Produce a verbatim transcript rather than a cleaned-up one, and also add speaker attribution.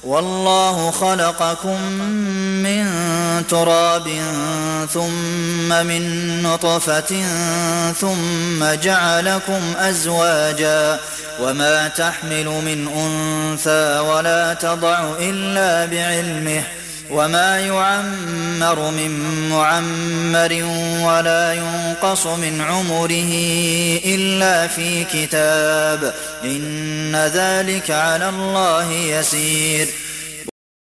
Speaker 1: وَاللَّهُ خَلَقَكُم مِّن تُرَابٍ ثُمَّ مِن نُّطْفَةٍ ثُمَّ جَعَلَكُمْ أَزْوَاجًا ۚ وَمَا تَحْمِلُ مِنْ أُنثَىٰ وَلَا تَضَعُ إِلَّا بِعِلْمِهِ ۚ وَمَا يُعَمَّرُ مِن مُّعَمَّرٍ وَلَا يُنقَصُ مِنْ عُمُرِهِ إِلَّا فِي كِتَابٍ ۚ إِنَّ ذَٰلِكَ عَلَى اللَّهِ يَسِيرٌ